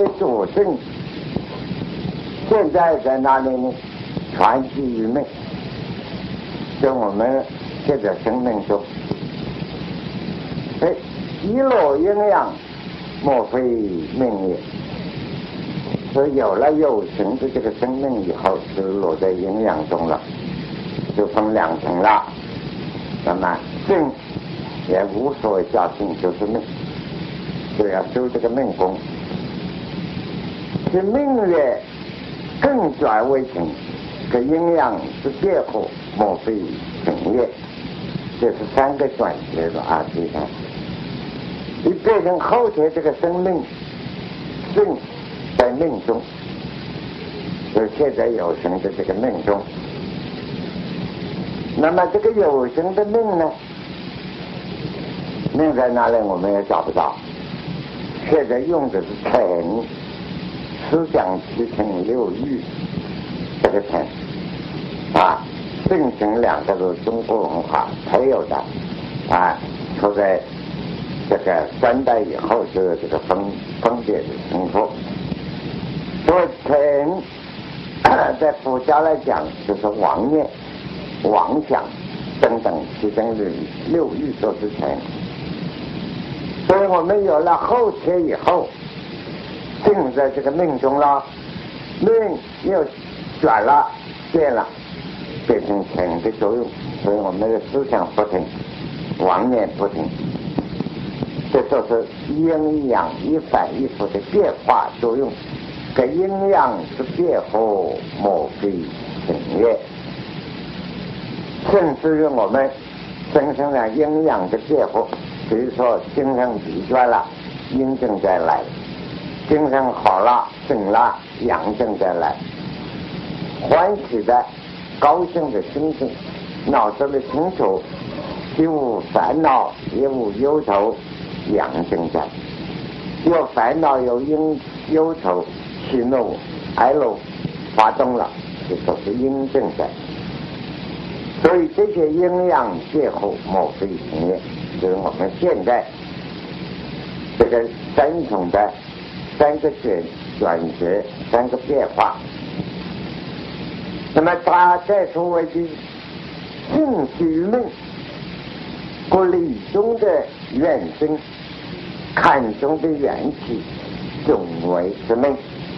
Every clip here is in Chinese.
的主性现在在哪里呢？传习于命，在我们这个生命中，一落阴阳，莫非命也。所以有了有形的这个生命以后，就落在阴阳中了，就分两层了。那么性也无所谓叫性，就是命，就要修这个命功。这命也更转为情，这阴阳之结合，莫非情也。这是三个转折的啊，你看，你变成后天这个生命性在命中，就现在有形的这个命中。那么这个有形的命呢，命在哪里我们也找不到。现在用的是成，思想七情六欲这个成啊，性情两个是中国文化才有的啊，出在这个三代以后就有这个分别的情况。所以成在佛家来讲就是妄念、妄想等等，其中的六欲都是成。所以我们有了后天以后，定在这个命中了，命又转了变了，变成成的作用。所以我们的思想不停，妄念不停，这都是阴阳一反一复的变化作用。这阴阳之变合，莫非情也。甚至于我们身上的阴阳的变合，比如说精神疲倦了，阴正在来；精神好了、醒了，阳正在来。欢喜的、高兴的心情，脑子里清楚，既无烦恼，也无忧愁，阳正在；有烦恼、有忧愁，喜怒哀乐发动了，这都是阴正在。所以这些阴阳结合，莫非情也。就是我们现在这个三重的三个转折、三个变化。那么它再说为的性起于命，故理中的元生，看中的元气，总为之命。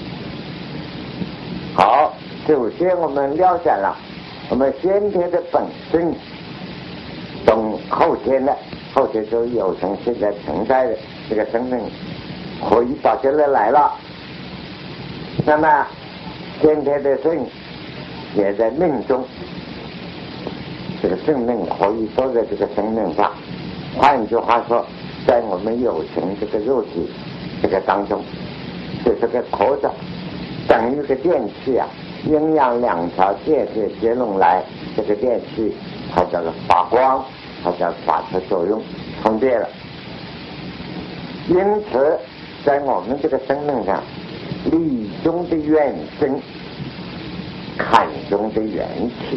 好，首先我们了解了我们先天的本性，从后天的，后天就有成现在存在的这个生命，可以到这里来了。那么先天的性也在命中，这个生命可以都在这个生命上。换句话说，在我们有成这个肉体这个当中，就这个壳子等于个电器啊，阴阳两条电线接拢来，这个电器它叫做发光，它叫发出作用，充电了。因此在我们这个生命上，理中的元生，看中的元气。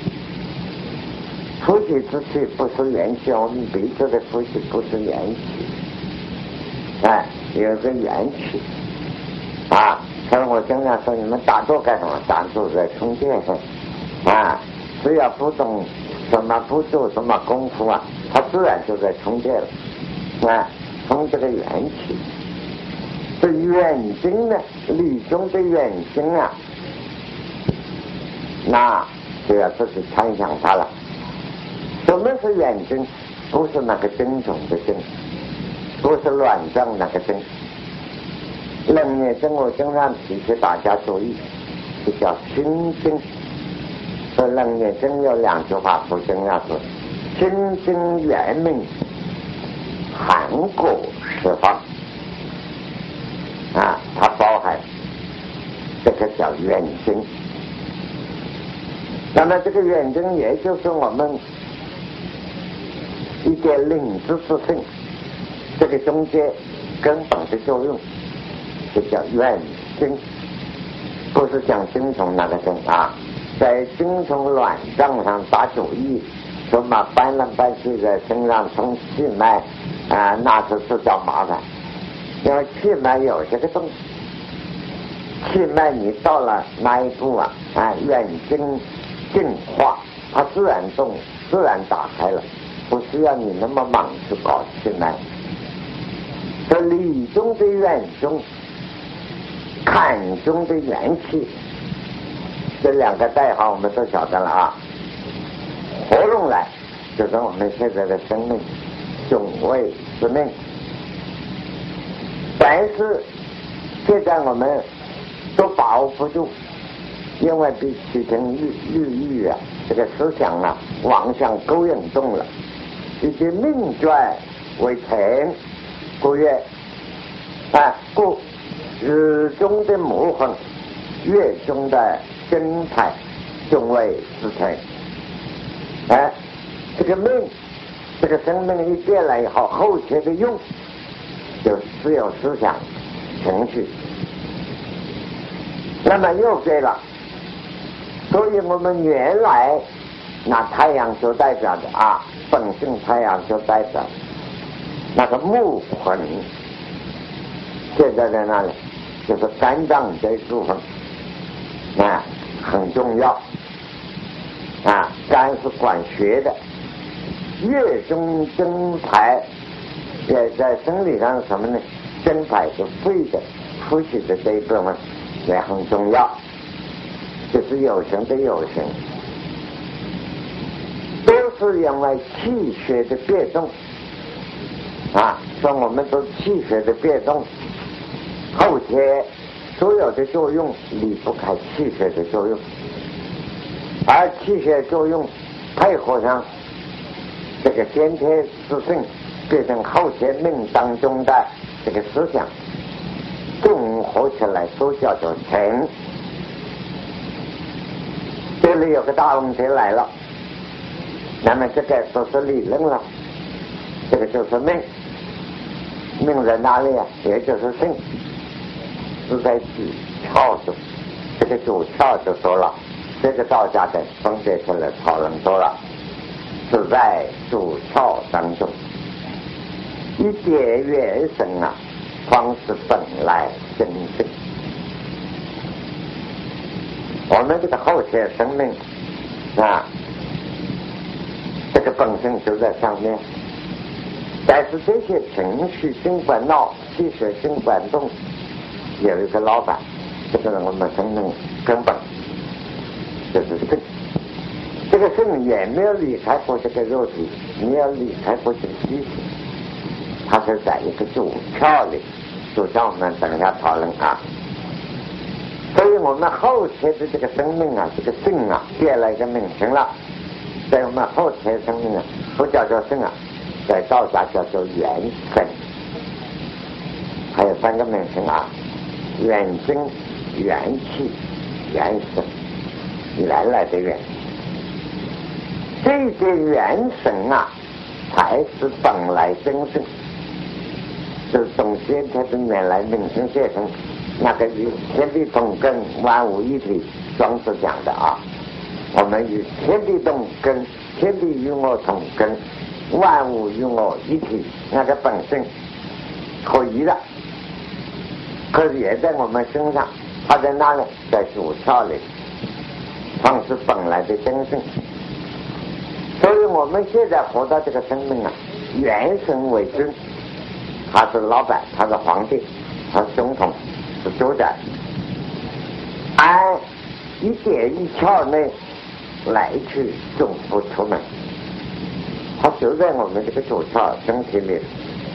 呼吸之气不是元气，我们鼻子的呼吸不是元气，有个元气啊。所以我经常说，你们打坐干什么？打坐在充电上啊，只要不动什么，不做什么功夫啊，它自然就在充电了啊，充这个元气。这元精呢，理中的元精啊，那就要自己参详它了。什么是元精？不是那个精虫的精，不是卵胀那个精。冷眼睛我经常提醒大家注意，这叫心经。所以冷眼睛有两句话不经常说：心经元命，含果释放。啊，它包含这个叫元精。那么这个元精也就是我们一点灵知之性，这个中间根本的作用，就叫元精，不是讲精虫那个精啊，在精虫卵胀上打主意，说嘛搬来搬去在身上充气脉啊，那是叫麻烦，因为气脉有这个东西起码你到了那一步啊，远近进化，它自然动，自然打开了，不需要你那么忙去搞起来。这理中的远中，看中的元气，这两个代号我们都晓得了啊。合拢来就是我们现在的生命总谓之命。但是现在我们都把握不住，因为被七情六欲啊，这个思想啊妄想勾引动了，以及命转为成，故曰故日中的魔痕，月中的真态，总为之成。这个命，这个生命一变了以后，后期的用就只有思想情绪，那么又变了。所以我们原来拿太阳所代表的本性太阳所代表的那个木魂，现在在那里就是肝脏这一部分很重要肝是管血的，月中真排也在生理上是什么呢？真排是肺的呼吸的这一部分也很重要，就是有形的有形，都是因为气血的变动说我们都气血的变动，后天所有的作用离不开气血的作用，而气血作用配合上这个先天之性，变成后天命当中的这个思想，综合起来都叫做成。这里有个大问题来了，那么这个都是理论了，这个就是命，命在哪里也就是性，是在主窍中。这个主窍就说了，这个道家的分别出来讨论多了，是在主窍当中，一点元神方是本来真性。我们这个后天生命这个本身就在上面，但是这些情绪尽管闹，气血尽管动，有一个老板，这个是我们生命根本，就是性。这个性也没有离开过这个肉体，没有离开过这个机体，它是在一个主窍里，主窍我们等一下讨论所以我们后天的这个生命这个性变了一个名称了，在我们后天生命不叫做性在道家叫做元神，还有3个名称元精、元气、元神，原来的元。这些元神才是本来真性，就是从先天的原来名称写成那个与天地同根，万物一体，庄子讲的我们与天地同根，天地与我同根，万物与我一体，那个本性可以的，可是也在我们身上，它在那里，在主窍里，方是本来的真性。所以我们现在活到这个生命元神为尊，他是老板，他是皇帝，他是总统，是主宰，按一点一窍内来去总不出门，他就在我们这个主窍身体里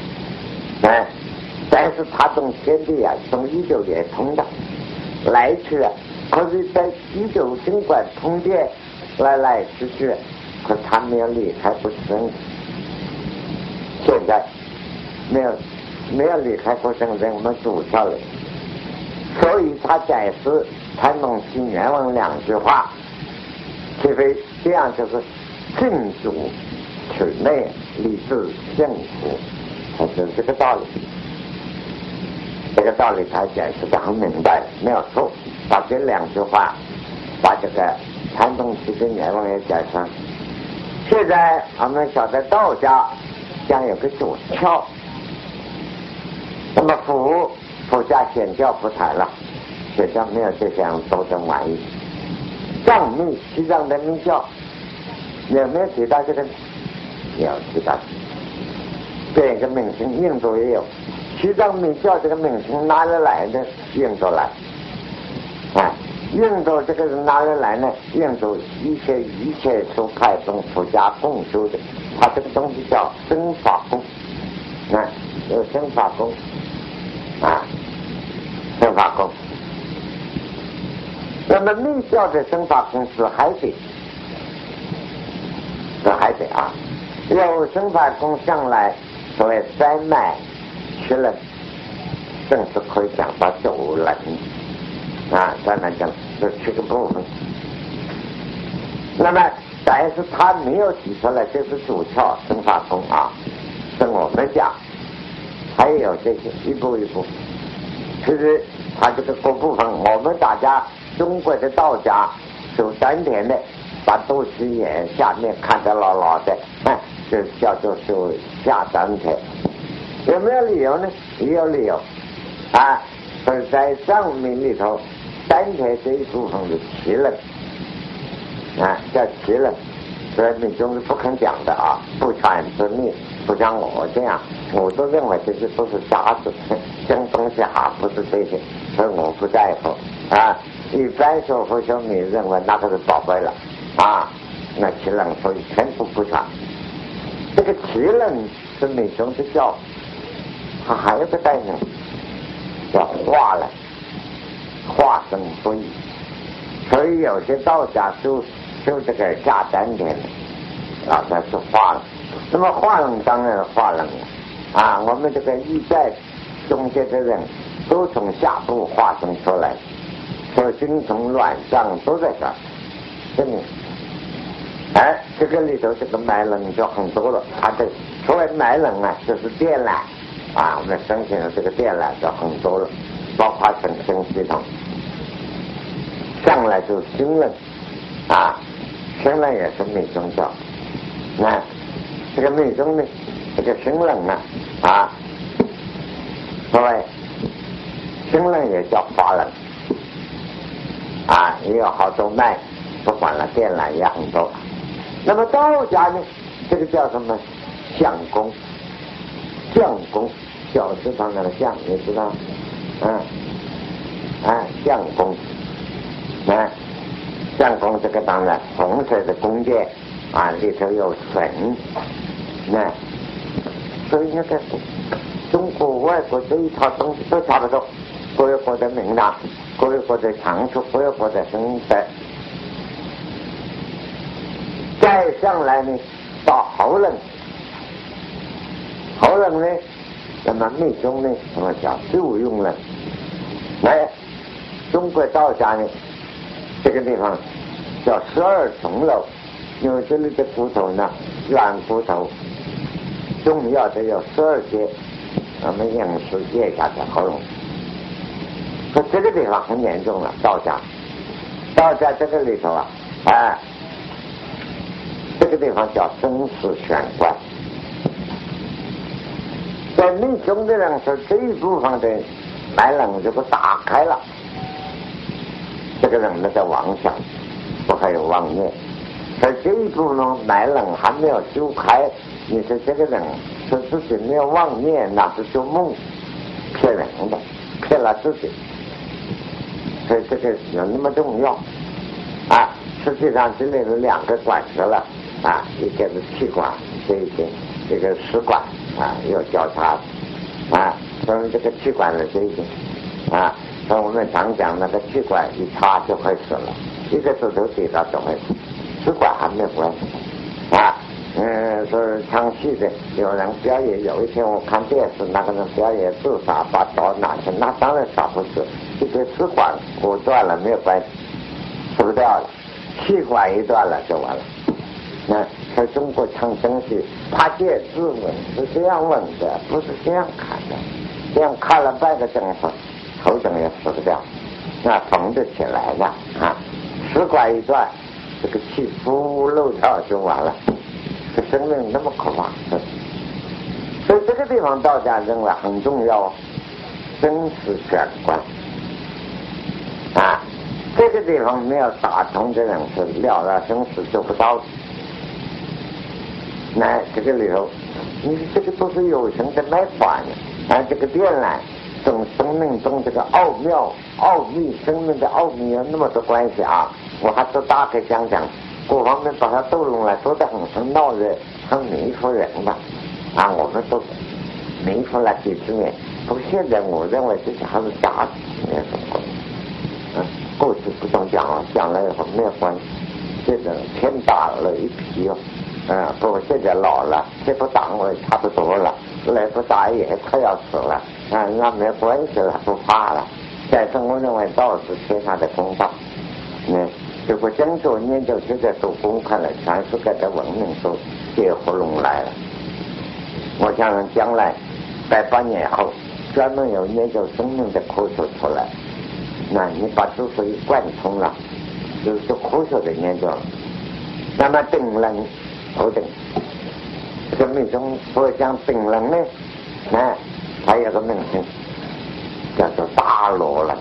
但是他从天地从宇宙也通的来去可是在宇宙尽管通电来去，可是他没有离开过身体，现在没有离开过身体，我们主窍里，所以他解释禅宗新原文2句话，除非这样就是正主体内理智幸福，它是这个道理。这个道理他解释得很明白，没有错。把这2句话，把这个禅宗其实原文也解释。现在我们晓得道家将有个主窍，那么佛家显教不谈了， 学校没有这项斗争玩意。藏密西藏的密教有没有提到这个？有提到。这个名称印度也有，西藏密教这个名称哪里来的？印度来。印度这个是哪里来呢？印度一切宗派中出家共修的，它这个东西叫僧法功，有僧法功，僧法功。那么密教的僧法功是海水，有僧法功上来，所谓三脉七轮，正是可以讲到9轮。当然讲这7个部分，那么但是他没有提出来这是主窍僧法功跟我们讲还有这些一步一步，其实他这个各部分我们大家中国的道家守丹田的，把肚脐眼下面看得牢牢的，就叫做守下丹田。有没有理由呢？也有理由所以在藏密里头，丹田这一部分是奇轮，叫奇轮，所以密宗是不肯讲的不传之秘，不像我这样，我都认为这些都是渣子，真东西不是这些，所以我不在乎一般说佛学迷认为那个是宝贝了那奇轮所以全部不传。这个奇轮是密宗的教，它还有个概念叫化了，化生不易，所以有些道家就这个下丹田那是化了。那么化冷当然化冷了我们这个一代中间的人都从下部化生出来，所以精虫卵脏都在这儿，真的。这个里头这个脉轮就很多了，它的所谓脉轮就是电缆我们身体的这个电缆就很多了，包括神经系统。上来就是心轮心轮也是密宗教。这个密宗呢，这个心轮所谓心轮也叫法轮也有好多脉，不管了电缆也很多。那么道家呢，这个叫什么相功，相功，小字旁那个相，你知道相功相功这个当然红色的弓箭里头有神所以那个中国外国这一套东西都差不多，各有各的名堂，各有各的长处，各有各的深德。再上来呢，到喉咙呢，那么密宗呢，什么叫受用了？中国道家呢，这个地方叫12重楼，因为这里的骨头呢，软骨头重要的有12节，我们饮食咽下在喉咙。说这个地方很严重了，道家这个里头这个地方叫生死玄关。在密宗的人说，这一部分的脉轮如果打开了，这个人那个妄想不还有妄念，而这一部分脉轮还没有修开，你说这个人说自己没有妄念，那是做梦，骗人的，骗了自己。所以这个有那么重要实际上这里有2个管子了一个是气管这一边，一个食管有交叉所以这个气管的这一边所以我们常讲那个气管一插就会死了，一个指头跌到就会死，食管还没有关系说唱戏的有人表演，有一天我看电视那个人表演自杀把刀拿去，那当然杀不死，这个食管骨断了没有关系，死不掉了，气管一断了就完了。在中国唱生戏，他借自刎是这样刎的，不是这样看的，这样看了半个钟头，头整也死不掉，那缝得起来了食管一断，这个气呼漏掉就完了，这生命那么可怕，所以这个地方道家认为很重要，生死玄关。 地方没有打通的人是了了生死做不到的。那这个里头，你这个都是有形的来法呢，这个电缆跟生命中这个奥秘生命的奥秘有那么多关系啊！我还是大概讲讲，各方面把它都弄来，都得很生闹热，很迷惑人吧。我们都迷惑了几十年，不过现在我认为这些还是假的，没有什么关系。过去不ต้อง讲了，讲了以后没有关系。现在天大了一批哦。不过现在老了，这不打我也差不多了，来不打也快要死了，那没关系了，不怕了。但是我认为道是天下的公道。如果真做研究，现在做功课了，全世界的文明都结合拢来了。我相信将来100年后，专门有研究生命的科学出来，那你把知识一贯通了，就是科学的研究了。那么定论头定，这个命中所讲定论呢，还有个名称叫做大乐了，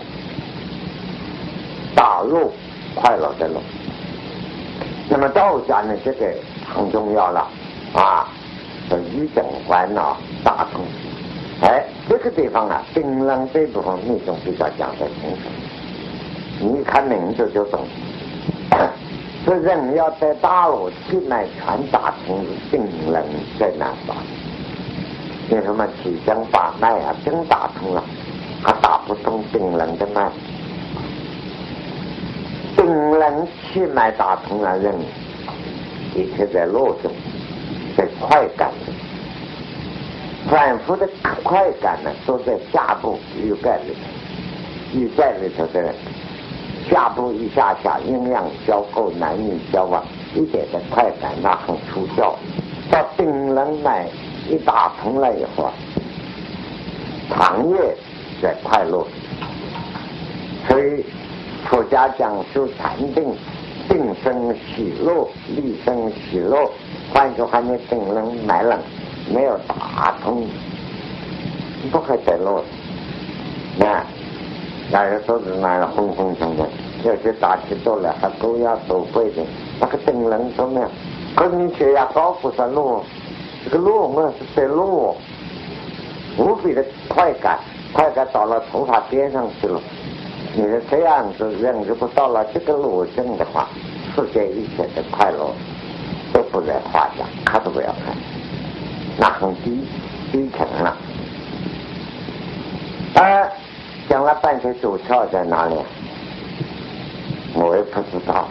大乐快乐的乐。那么道家呢，这个很重要了是一整烦恼大通。这个地方定论这部分命中比较讲得清楚，你一看名字就懂。这人要在大陆去来全打通定论在哪打？为什么七经八脉真打通了，还打不通定论的脉？定论气脉打通了，人一切在路中，在快感里，反复的快感呢，都在下部欲盖里头的人。下部一下阴阳交构，男女交往，一点的快感那很出效。到定论脉一打通了以后，长夜在快乐。所以佛家讲修禅定，定生喜乐，立生喜乐。换句话，你定论脉了没有打通，不可得乐。大家都是那样轰轰冲冲，有些打起多来还高压多贵的，那个定论怎么样？可是你血压高不是路，这个路嘛是在路，无比的快感到了头发边上去了。你是这样子人，如果到了这个路径的话，世界一切的快乐都不在话下，看都不要看，那很低沉了。讲了半天主窍在哪里？我也不知道。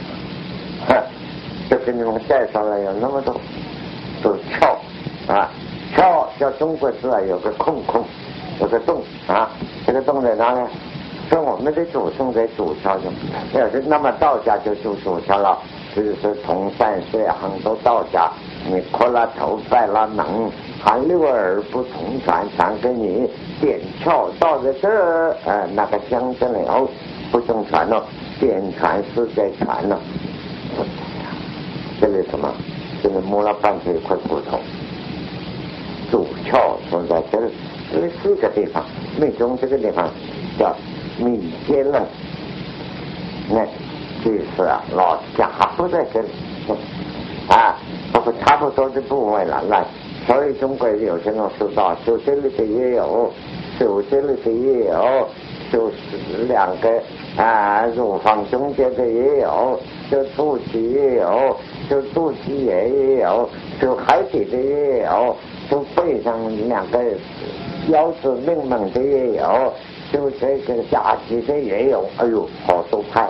就给你们介绍了有那么多主窍窍叫中国字有个空，有个洞这个洞在哪里？所以我们的祖宗在主窍中，要是那么道家就主窍了，就是同善学很多道家，你磕了头拜了门，还六耳不同传给你点窍到了这儿，那个乡镇了不中传了，点传是在传了。这里什么？这里摸了半天一块骨头，主窍存在这里4个地方，命中这个地方叫密接论。那这是老师讲还不在这里不过差不多的部位了。所以中国有些人说到修这里的也有，修这里的也有，修2个乳房中间的也有，修肚脐也有，修肚脐也有，修海底的也有，修背上2个腰子命门的也有，修这个下体的也有。哎呦，好多派！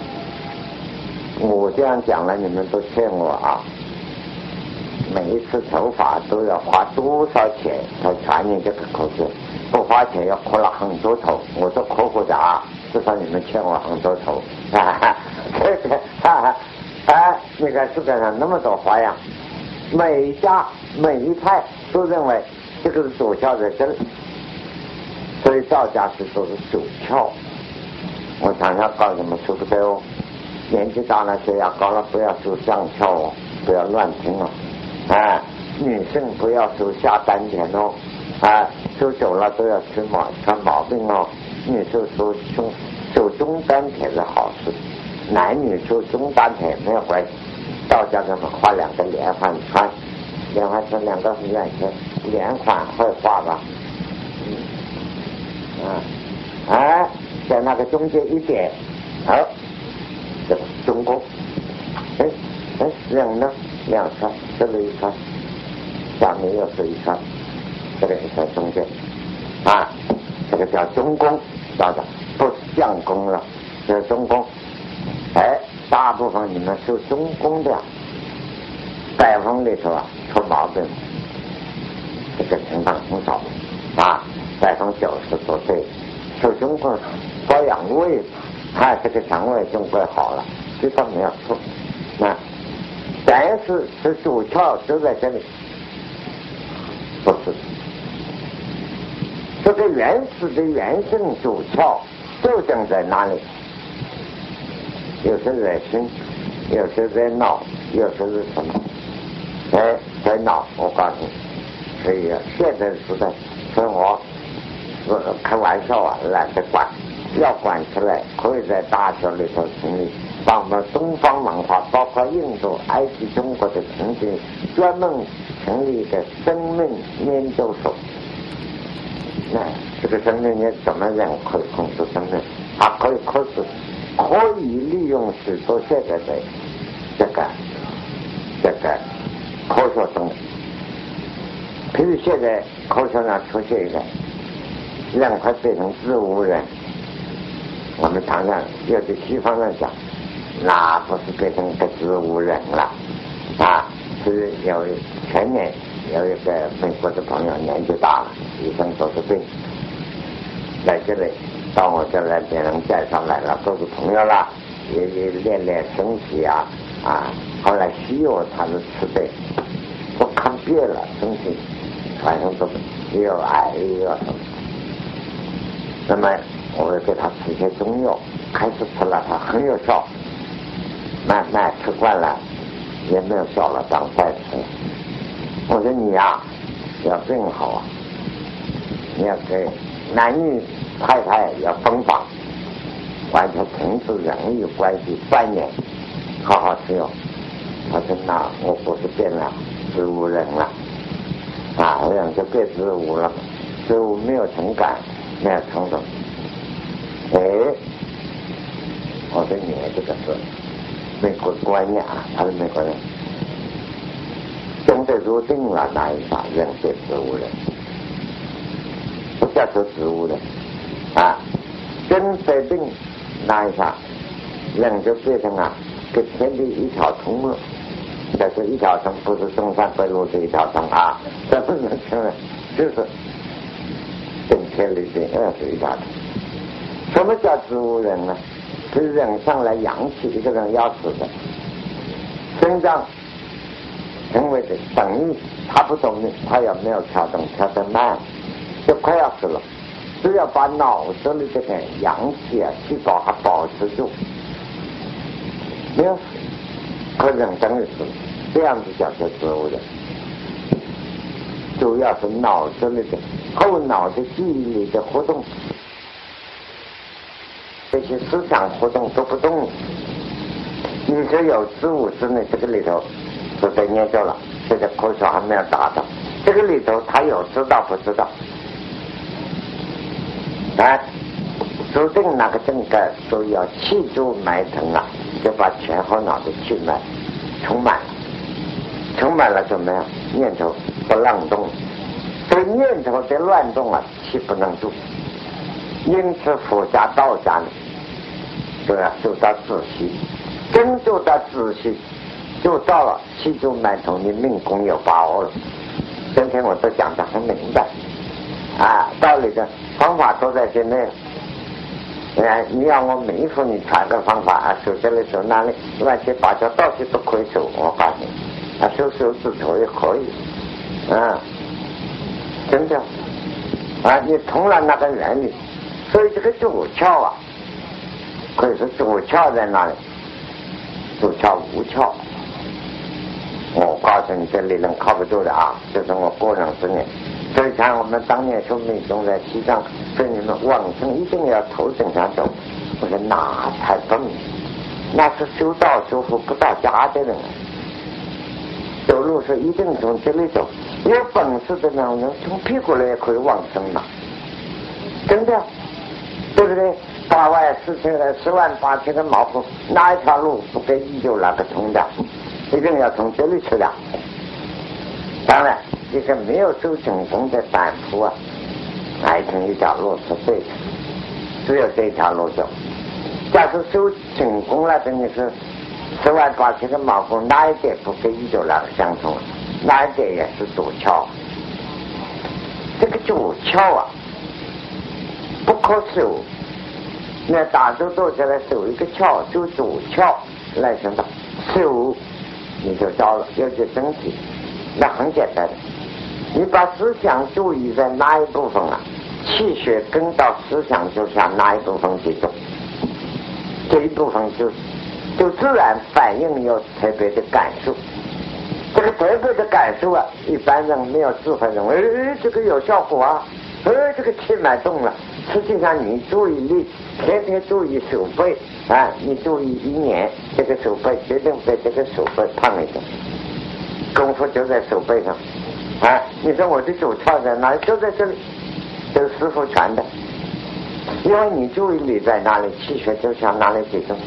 我这样讲了，你们都劝我每一次头发都要花多少钱才传你这个口诀？不花钱要磕了很多头，我都磕过的至少你们欠我很多头你看世界上那么多花样，每一家每一派都认为这个是主窍在这里，所以道家是说是主窍。我常常告诉你们说不对年纪大了血压高了不要修上窍不要乱听女性不要修下丹田修久了都要穿毛病女性修中中丹田是好事，男女修中丹田没有关系。道家给我们画两个连环圈，连环圈两个是圆圈，连环会画吧？在那个中间一点，好，这个中宫，人呢两圈，这里一圈，下面又是一圈，这个在中间，这个叫中宫，道的不是相宫了，是中宫。大部分你们修中宫的百分里头出毛病，这个情况很少，90%多对。修中宫保养胃，这个肠胃就会好了，这倒没有错。但是主窍就在这里，不是这个原始的原生主窍究竟在哪里？有时在心，有时在脑，有时是什么？在脑，我告诉你，所以现在时代，所以我开玩笑懒得管，要管起来，可以在大学里头成立，把我们东方文化，包括印度、埃及、中国的成绩，专门成立一个生命研究所。这个生命你怎么样可以控制生命？可以利用许多现在的这个科学中，譬如现在科学上出现一个人快变成植物人，我们常常有的西方人讲，那不是变成个植物人了是前年有一个美国的朋友年纪大了，医生都是病，在这里到我这来，别人介绍来了，都是朋友了，也练身体后来西药他是吃的，都看遍了身体，反正都有癌有什么。那么我会给他吃些中药，开始吃了，他很有效，慢慢吃惯了也没有效了，当再吃。我说你要病好你要给男女太太要分房，完全停止人与关系半年，好好吃药。他说那我不是变了植物人了人就变植物了，植物没有情感，没有冲动。我说你这个是美国观念他是美国人，真的入定了那一下人变植物人，不叫做植物人真得定那一下人就变成跟天地一条通了。这是一条通，不是中山北路的一条通这不能承认，就是跟天地的是一条通。什么叫植物人呢？是人上来阳气，一个人要死的，生长成为的等于他不动力，他也没有跳动，跳得慢，就快要死了。只要把脑子里这个阳气细胞还保持住，没有死，可人等于死，这样子叫做植物人。主要是脑子里的后脑的记忆力的活动，这些思想活动都不动。你只有15之内，这个里头都在研究了，现在科学还没有达到。这个里头他有知道不知道？注定那个整个都要气住脉腾就把前后脑的气脉充满了，充满了就没有念头不乱动，这个念头的乱动气不能住。因此佛家道家呢都要修到自息，真做到自息，就到了气住脉腾，你命功有把握了。今天我都讲得很明白道理的方法都在这内。你要我每一副你传个方法手这里手那里乱七八糟到处都可以手，我告诉你手指头也可以真的你通了那个原理。所以这个主窍可以说主窍在哪里？主窍无窍。我告诉你这理论靠不住的这是我个人经验。所以像我们当年说命中在西藏，所以你们往生一定要头顶上走， 我说那才笨，那是修道修福不到家的人。走路是一定从这里走，有本事的人从屁股也可以往生了，真的，对不对？8万4千的10万8千的毛孔，哪一条路不给依旧那个通的？一定要从这里去的。当然，一个没有修成功的凡夫啊，爱情一条路是对的，只有这条路走。假是修成功了，等于是10万8千的毛孔，哪一点不跟依旧那个相同？哪一点也是左窍。这个左窍啊，不可修。那打坐坐下来守一个窍，就左窍来什么修，你就到了，有些身体，那很简单的。你把思想注意在哪一部分啊？气血跟到思想就向哪一部分集中，这一部分就自然反应有特别的感受。这个特别的感受啊，一般人没有智慧认为，这个有效果啊，这个气脉动了。实际上你注意力天天注意手背啊，你注意1年，这个手背决定被这个手背胖一点，功夫就在手背上啊。你说我的左窍在哪里？就在这里，这是师父传的。因为你注意力在哪里，气血就向哪里集中。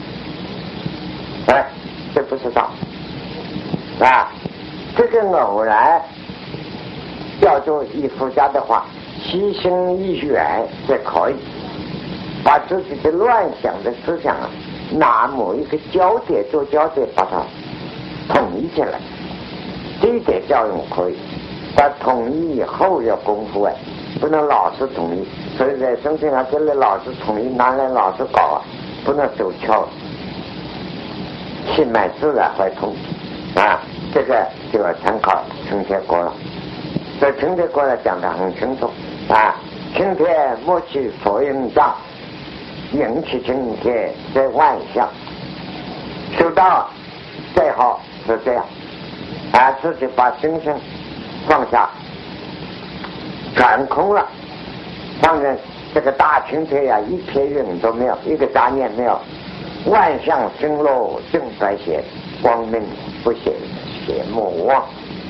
这不是道啊。这个偶然叫做以佛家的话，虚心一远就可以把自己的乱想的思想啊，拿某一个焦点做焦点，把它统一起来，这一点教用可以。但统一以后要功夫不能老是统一。所以在身体上这里老是统一，拿来老是搞啊，不能走窍，气脉自然会通啊。这个就要参考成天国了。所以成天国呢讲得很清楚啊，青天莫去佛印障，引起青天在万象。修道最好是这样啊，自己把心性放下，转空了，放任这个大青天呀，一片云都没有，一个杂念没有，万象星落正白显，光明不显邪莫忘。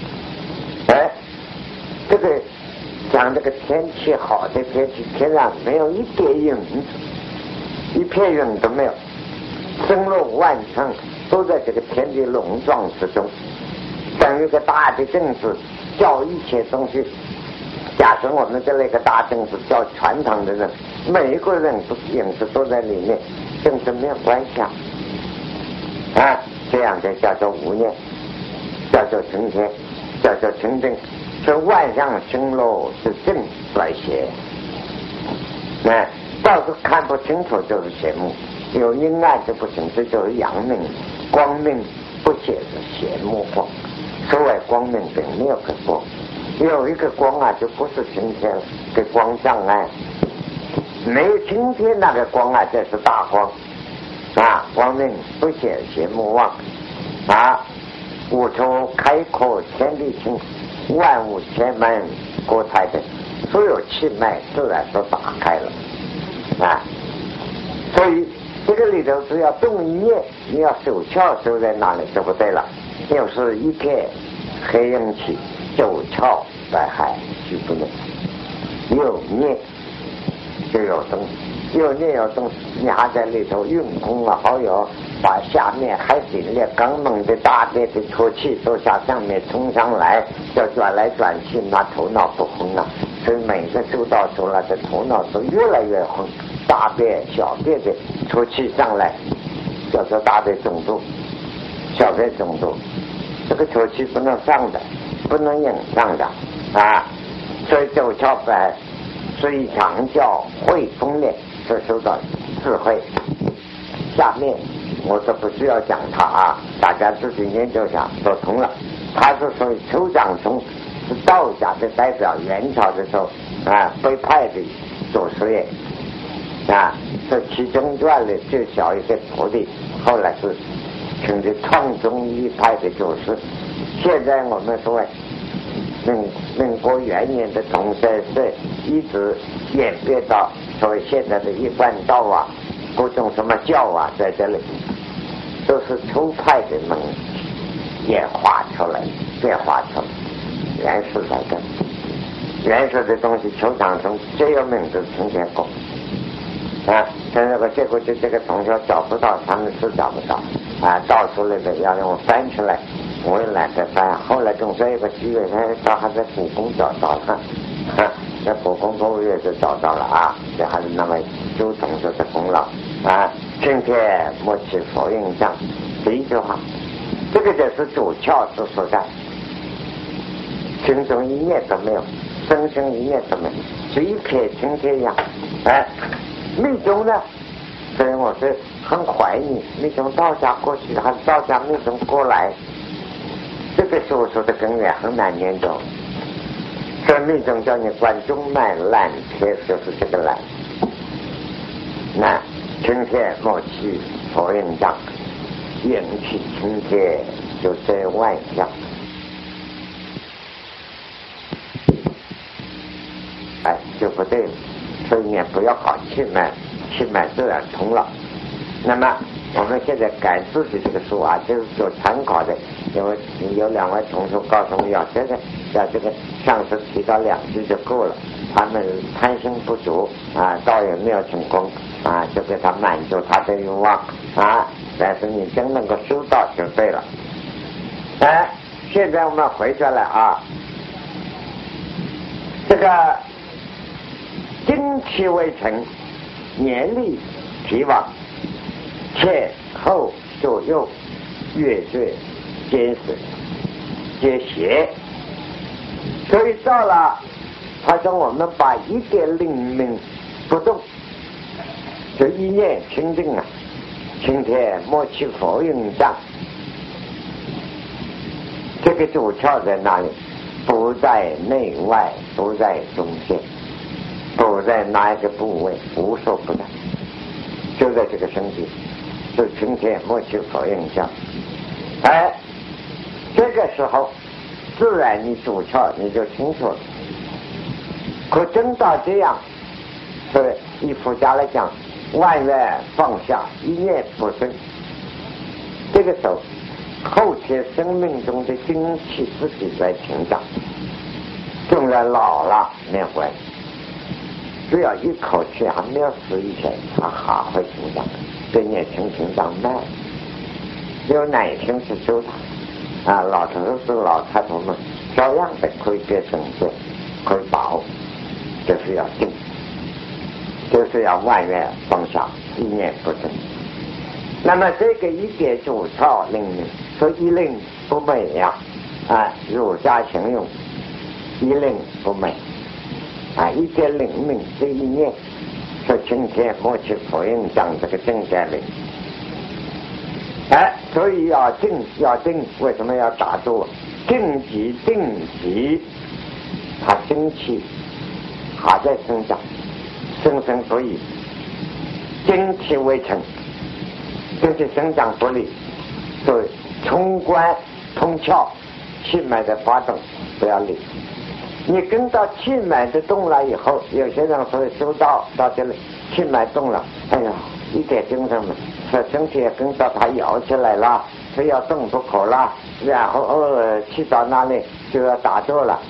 这个讲这个天气好的天气，天上没有一点影子，一片云都没有，星落万象都在这个天地笼罩之中，等于个大的镜子，叫一切东西。假设我们这里个大镜子叫全场的人，每一个人都影子都在里面，跟这没有关系啊。这样的叫做无念，叫做晴天，叫做清净。是万象星落是正来邪，倒是看不清楚就是邪目，有阴暗就不行，这就是阳明。光明不显是邪目光，所谓光明并没有个光，有一个光啊，就不是晴天了，给光障碍。没有晴天那个光啊，这是大光啊，光明不显邪目妄啊，五处开阔天地清，万物千门国泰的，所有气脉自然都打开了啊。所以这个里头只要动一念，你要手窍收在哪里就不对了。又是一片黑阴气，手窍在海去不能。有念就有东西，有念有东西，你还在里头运功啊，好友把下面海底里刚猛的大便的出气都向上面冲上来，要转来转去，那头脑不昏了。所以每个修道出来的头脑都越来越昏，大便小便的出气上来，叫做大便中毒，小便中毒。这个出气不能上的，不能引上的啊。所以走窍白是一长教会风练，是受到智慧。下面我都不需要讲它啊，大家自己研究下都通了。他是属于酋长宗，是道家的代表，元朝的时候啊被派的祖师爷啊，是其中传的最小一个徒弟，后来是成为创宗一派的祖师。现在我们所谓民国元年的同山社，一直演变到所谓现在的一贯道啊，各种所么教啊，在这里都是抽派的能演化出来，变化出来，原始来的，原始的东西球场中最有名的擎天宫啊，但是结果就这个同学找不到，他们是找不到啊，到处那个要用翻出来，我也懒得翻。后来总算有个机会，他还在故宫找到了，在故宫博物院就找到了啊，这还是那么周同学的功劳啊。今天莫去佛印象，第一句话，这个就是主窍之所在，心中一念都没有，生生一念都没有，就一撇晴天一样。密宗呢，所以我是很怀疑密宗道家过去还是道家密宗过来，这个所说的根源很难念懂。所以密宗叫你观中脉揽贴，就是这个揽。那晴天莫去佛印象，引起晴天就在万象。就不对了，所以呢，不要搞气脉，气脉自然通了。那么我们现在改自己这个书啊，就是做参考的，因为有两位同学告诉我要这个上次提到2句就够了，他们贪心不足啊，倒也没有成功啊，就给他满足他的欲望啊，但是你真能够收到就对了。现在我们回转来啊，这个精气未成，年力体往，前后左右月岁间时皆邪。所以到了他说我们把一点灵命不动，就一念清净啊，晴天莫去佛印象，这个主窍在哪里？不在内外，不在中间，不在哪一个部位，无所不在，就在这个身体，就晴天莫去佛印象。这个时候自然你主窍你就清楚了。可真到这样，所以以佛家来讲，万缘放下，一念不生，这个时候后天生命中的精气自己在成长，纵然老了没有关系，只要一口气还没有死以前，它还会成长，对年轻成长慢，有耐心去修它啊，老头子老太婆们照样的可以变成这，可以把握，就是要定，就是要万缘放下，一念不生。那么这个一点主窍令命，说一令不美呀，儒家形容一令不美一点灵命这一念，说晴天莫去佛印象这个正解令。所以要定，为什么要打坐？定级，它精气还在生长，生生不息，精气未成，精气生长不利，所以冲关通窍，气脉的发动不要理。你跟到气脉的动了以后，有些人说修到这里气脉动了，哎呀一点精神没，说身体也跟到它摇起来了，非要动不可了，然后去到那里就要打坐了，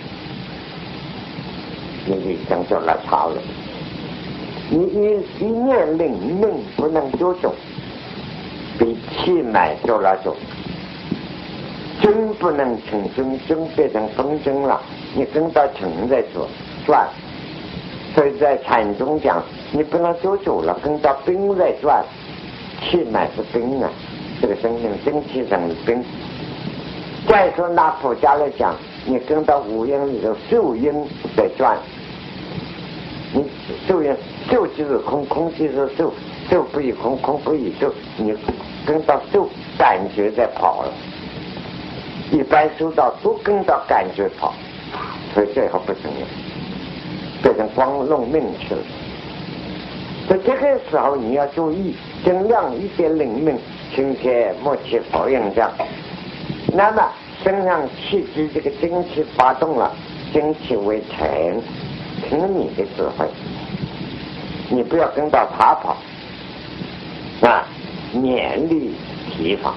你已经做了差了。你一念灵命不能做主，比气脉做了主，针不能成针变成风针了，你跟到尘在做转，所以在禅中讲，你不能做主了，跟到冰在转，气脉是冰啊，这个生命精气上的冰。再说拿佛家来讲，你跟到五阴里头受阴在转，你受阴受就是空，空就是受，受不以空，空不以受，你跟到受感觉在跑了。一般修道都跟到感觉跑，所以最后不成了，变成光弄命去了。所以这个时候你要注意，尽量一点灵命，晴天莫去佛印象。那么身上气机这个精气发动了，精气为成，听你的指挥，你不要跟到他跑。 啊，念力提防，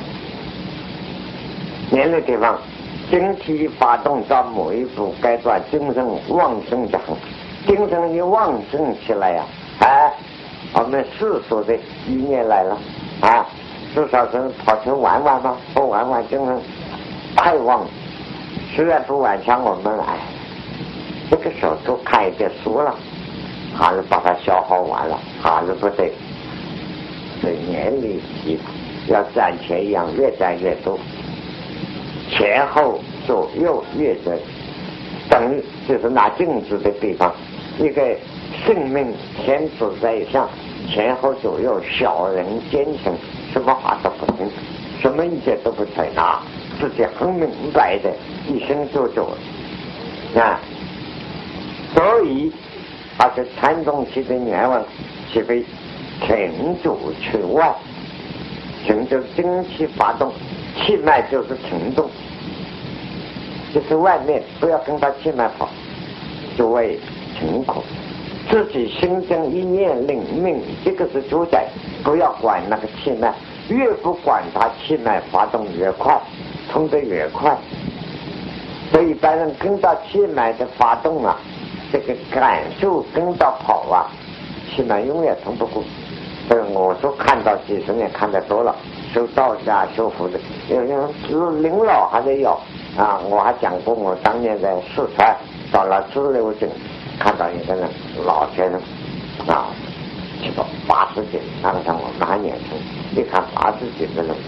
念力提防，整体发动到某一步，该把精神旺盛的很，精神一旺盛起来呀，我们世俗的意念来了啊，至少是跑去玩玩吧，不玩玩精神太旺，实在不顽强，我们这个时候都看一点书了，还是把它消耗完了，还是不对。所以年龄提要攒钱一样，越攒越多，前后左右越增，等于就是拿镜子的地方，一个性命天子在上，前后左右小人奸臣，什么话都不听，什么意见都不采纳，自己很明白的一生做做啊。所以把这禅宗期的愿望岂非停住去外，停就是精气发动，气脉就是停动，就是外面不要跟他气脉跑，就为停口，自己心中一念领命，这个是主宰，不要管那个气脉，越不管它气脉发动越快，通得越快。所以一般人跟到气脉的发动啊，这个感受跟到跑啊，气脉永远通不过。所以我说看到几十年看得多了，修道家修福的，领老还得有啊！我还讲过，我当年在四川到了支流镇，看到一个人老先生啊，去到80几，那个时候我们还年轻，一看80几的人，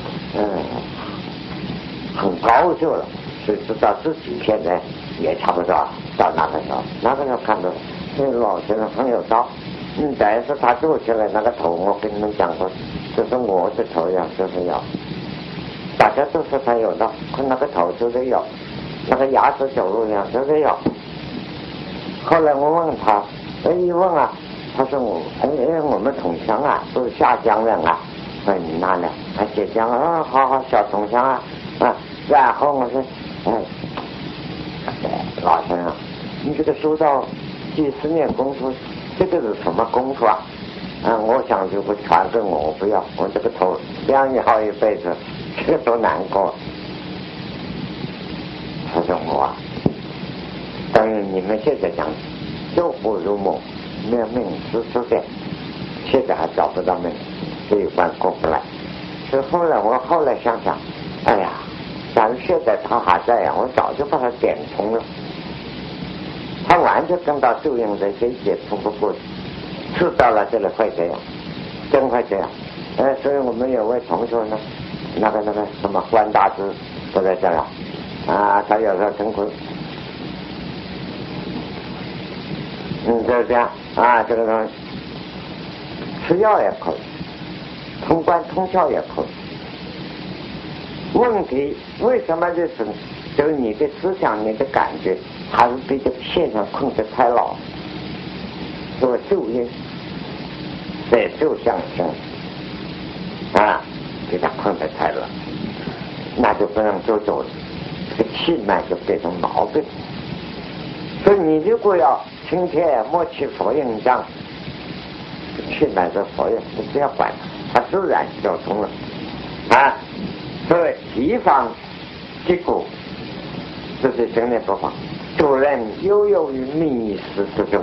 很高就了，所以知道自己现在也差不多到那个时候，看到那老先生很有道。但是他坐起来那个头，我跟你们讲过，就是我的头样，就是有，大家都说他有道，可那个头就是有，那个牙齿走路一样就是有。后来我问他，一问啊，他说我们同乡啊，都是下江人啊，你哪里？浙江啊，好小同乡啊，然后我说，老先生，你这个修道几十年功夫。这个是什么功夫啊？我想如果传给我不要，我这个头养你好一辈子，这个多难过。他说我等于你们现在讲救苦如梦，没有命死的，现在还找不到命，这一关过不来。所以我后来想想，假如现在他还在呀，我早就把他点通了。他完全跟到受用的这些通不过，知道了这里会这样，真会这样。所以我们有位同学呢，那个什么关大志都在这样他有时候真会，就是这样这个东西吃药也可以，通关通窍也可以。问题为什么就是你的思想、你的感觉还是被这个现象控制太牢，做受因在受相生给他控制太牢，那就不能做了，这个气脉就变成毛病。所以你如果要今天莫去佛印章，气脉是佛印，你不要管它自然就通了所以提防结果就是心念不放，主人悠悠于迷失之中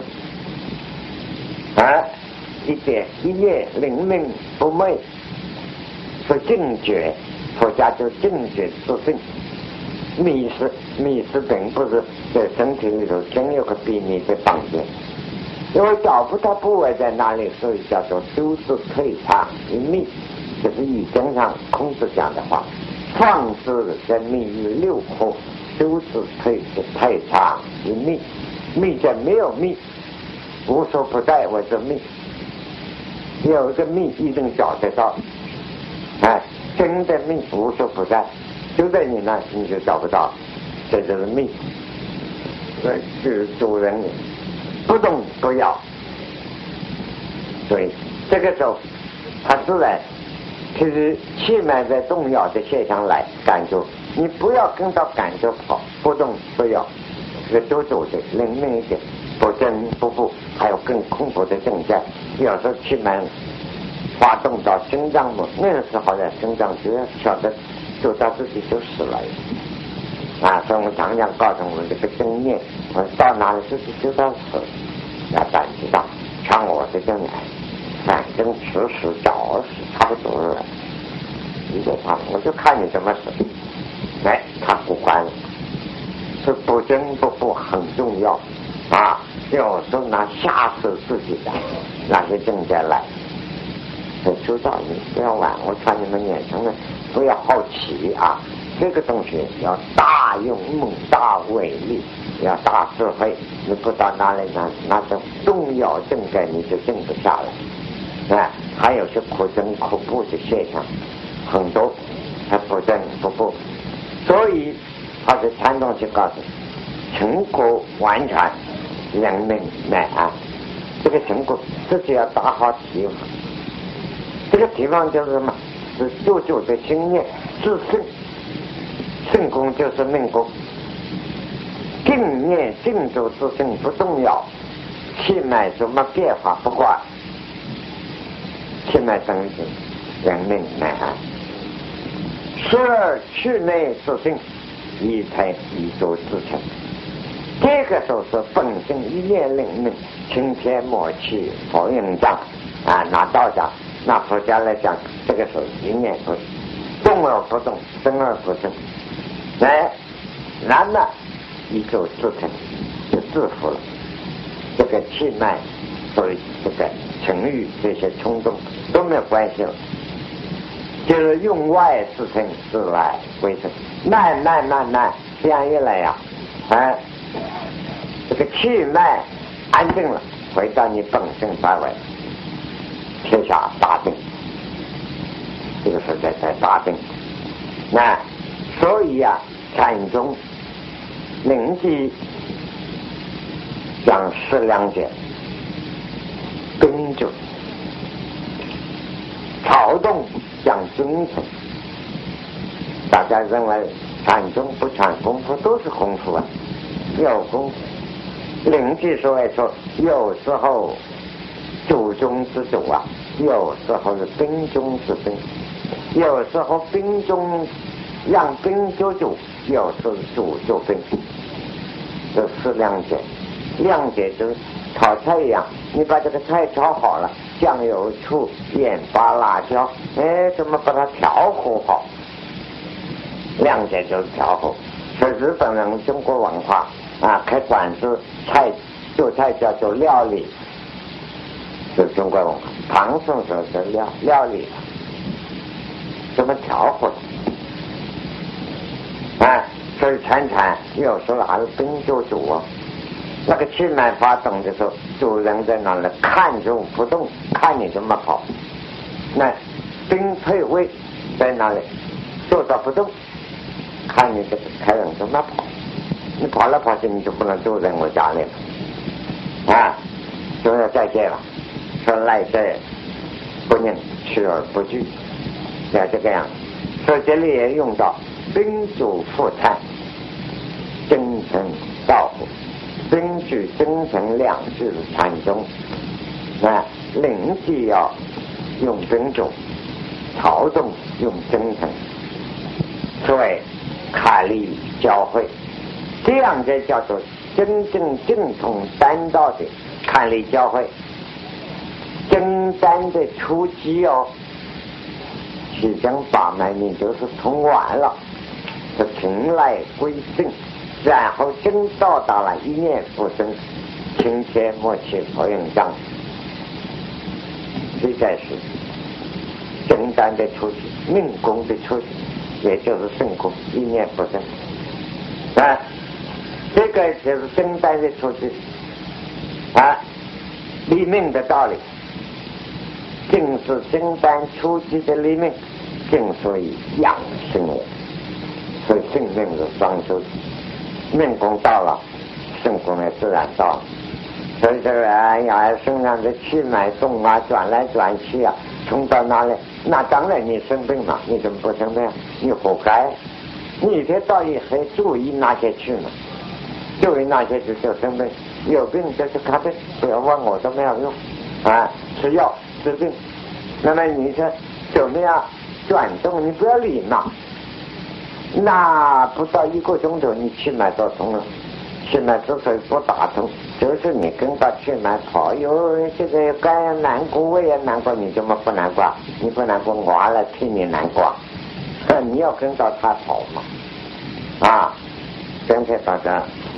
一夜灵命不昧，是正觉，佛家就正觉之性。迷失并不是在身体里头真有个秘密的房间，因为找不到部位在哪里，所以叫做修之退场于密，就是易经上孔子讲的话，放之人命于六合，修之退场于密，密在没有密，无所不在为之密，有一个密一定找得到，真的密无所不在，就在你那你就找不到，这就是密。是主人不动不摇，所以这个时候他自然其实气脉在动摇的现象来感觉，你不要跟到感觉跑，不动不摇，这个都走的灵敏一点，不争不复，还有更恐怖的症状。有时候气脉发动到心脏部，那个时候呢，心脏只要晓得走到自己就死了啊！所以我常常告诉我们这个经验，我到哪里自己就到死，要胆知道。像我这个人，反正迟死早死差不多了，你就怕，我就看你怎么死。哎，他不管了，是不争不负很重要啊！有时候拿吓死自己的那些境界来。修道你不要玩，我劝你们年轻人不要好奇啊！这个东西要大勇猛、大伟力，要大智慧。你不到哪里那种动摇境界，你就静不下来。哎，还有些苦争苦不的现象很多，他不争不负，所以他是禅宗去告诉成果完全人民乃安。这个成果自己要打好提法。这个地方就是什么？是救救的经验，自胜，圣功就是命功。正念静住自胜不重要，气脉什么变化不管，气脉生起，人命乃安。时而去内自胜，一才一足自成。这个时候是本性一念灵命，青天莫欺佛印障啊！拿道家。那佛家来讲，这个时候一念不动而不动，生而不生，哎，然呢，一就自成，就自负了。这个气脉，所以这个情欲这些冲动都没有关系了，就是用外自成，自外归生，慢这样一来呀，哎，这个气脉安定了，回到你本性范围。天下大定，这个时候才大定。那所以啊，禅宗灵机讲释量解，根究；曹洞讲精神。大家认为禅宗不禅功夫都是功夫啊，有功夫。灵机所谓说，有时候主中之主啊，有时候是兵中之兵，有时候兵中让兵就主，有时候主就兵，这是谅解。谅解就是炒菜一样，你把这个菜炒好了，酱油、醋、盐巴、辣椒，哎，怎么把它调和好？谅解就是调和。是日本人中国文化啊，开馆子做菜叫做料理。是中国文化，唐宋时候是料理，怎么调和？哎，所以禅有时候还是兵就主啊。那个气脉发动的时候，主人在那里看住不动，看你怎么跑。那兵退位在那里坐着不动，看你这个开人怎么跑。你跑来跑去，你就不能住在我家里了啊，就要再见了。说来者不宁，去而不拒，要这个样。所以这里也用到兵主复禅，精神道府，兵举精神两句的禅宗。那灵机要用兵主，曹洞用精神，所谓开立交汇，这样就叫做真正正统单道的开立交汇。真单的出击哦，七经八脉你就是通完了，是停来归正，然后真到达了一念不生，青天莫欺佛印障，这才是真单的出击，命功的出击，也就是圣功，一念不生啊，这个就是真单的出击啊，立命的道理。正是真单出击的立命，正所以养生也。所以性命是双修，命功到了，圣功也自然到了。所以这个人要身上的气脉动啊，转来转去啊，冲到哪里？那当然你生病了，你怎么不生病？你活该！你一天到晚还注意那些去呢？注意那些去就生病，有病就去看病，不要问我都没有用啊！吃药治病， 那么你说怎么样转动？你不要理嘛。那不到1个钟头，你气脉就通了。气脉之所以不打通，就是你跟到气脉跑，有这个肝也难过，胃也难过，你怎么不难过？你不难过，我来替你难过。你要跟到他跑嘛，跟着大家